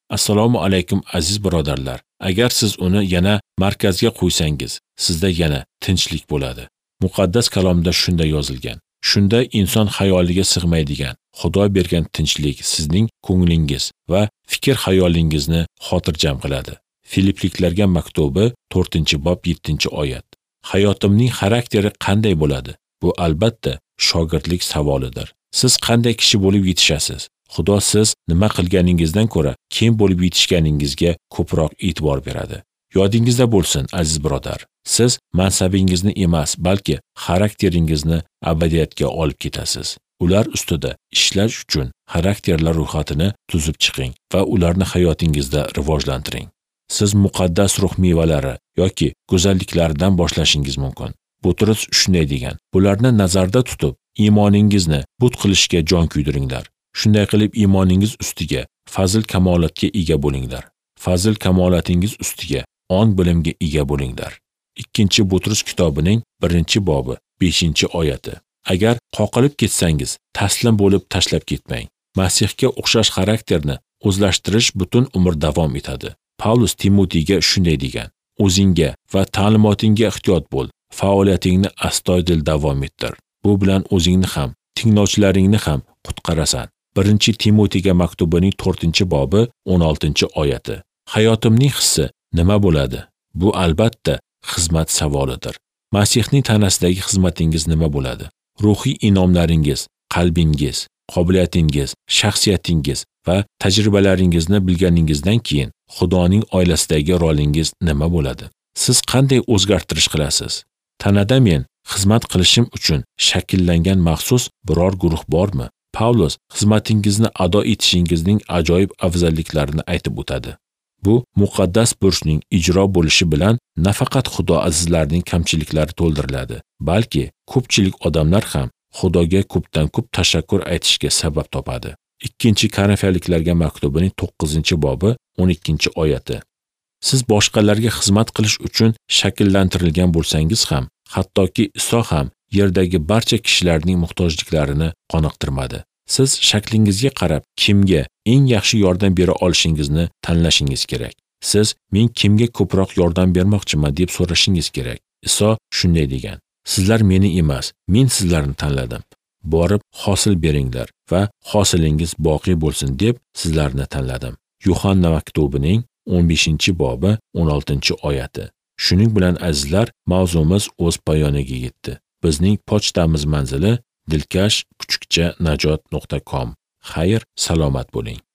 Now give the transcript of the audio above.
Assalomu alaykum aziz birodarlar. Agar siz uni yana markazga qo'ysangiz, sizda yana tinchlik bo'ladi. Muqaddas kalomda shunday yozilgan. Shunda inson xayoliga sig'maydigan Xudo bergan tinchlik sizning ko'nglingiz va fikr-xayolingizni xotirjam qiladi. Filipliklarga maktubi 4-bob 7-oyat. Hayotimning xarakteri qanday bo'ladi? Bu albatta shogirdlik savolidir. Siz qanday kishi bo'lib yetishasiz? Xudo siz nima qilganingizdan ko'ra kim bo'lib yetishganingizga ko'proq e'tibor beradi. Yodingizda bo'lsin, aziz birodar. Siz mansabingizni emas, balki xarakteringizni abadiyatga olib ketasiz. Ular ustida ishlash uchun xarakterlar ro'yxatini tuzib chiqing va ularni hayotingizda rivojlantiring. Siz muqaddas ruh mevalari yoki go'zalliklaridan boshlashingiz mumkin. Butrus shunday degan: bularni nazarda tutib, iymoningizni but qilishga jon kuydiringlar. Shunday qilib iymoningiz ustiga fazil kamolatga ega bo'linglar. Fazil kamolatingiz ustiga ong bilimga ega bo'linglar. 2-Butrus kitobining 1-bobi 5-oyati. Agar qoqilib ketsangiz, taslim bo'lib tashlab ketmang. Masihga o'xshash xarakterni o'zlashtirish butun umr davom etadi. Pavlus Timotiyga shunday degan: o'zingga va ta'limotingga ehtiyot bo'l. Faoliyatingni astoydil davom ettir. Bu bilan o'zingni ham, tinglovchilaringni ham qutqarasan. 1-Timotiyga maktubining 4-bobi 16-oyati. Hayotimning hissi nima bo'ladi? Bu albatta xizmat savolidir. Masihning tanasidagi xizmatingiz nima bo'ladi? Ruhiy inomlaringiz, qalbingiz, qobiliyatingiz, shaxsiyatingiz va tajribalaringizni bilganingizdan keyin Xudoning oilasidagi rolingiz nima bo'ladi? Siz qanday o'zgartirish qilasiz? Tanada men xizmat qilishim uchun shakllangan maxsus biror guruh bormi? Pavlus xizmatingizni ado etishingizning ajoyib afzalliklarini aytib o'tadi. Bu muqaddas burchning ijro bo'lishi bilan nafaqat Xudo azizlarining kamchiliklari to'ldiriladi, balki ko'pchilik odamlar ham Xudoga ko'pdan ko'p tashakkur aytishga sabab topadi. 2-Korinfiyliklarga maktubining 9-bobi 12-oyati. Siz boshqalarga xizmat qilish uchun shakllantirilgan bo'lsangiz ham, hattoki Iso ham yerdagi barcha kishilarning muhtojliklarini qoniqtirmadi. Siz shaklingizga qarab kimga eng yaxshi yordam bera olishingizni tanlashingiz kerak. Siz men kimga ko'proq yordam bermoqchiman deb so'rashingiz kerak. Iso shunday degan: sizlar meni emas, men sizlarni tanladim. Borib hosil beringlar va hosilingiz boqiy bo'lsin deb sizlarni tanladim. Yuhanna maktubining 15-bobi 16-oyati. Shuning bilan azizlar, mavzumiz o'z poyoniga yetdi. Bizning pochtamiz manzili dilkash_najot.com. Xayr, salomat bo'ling.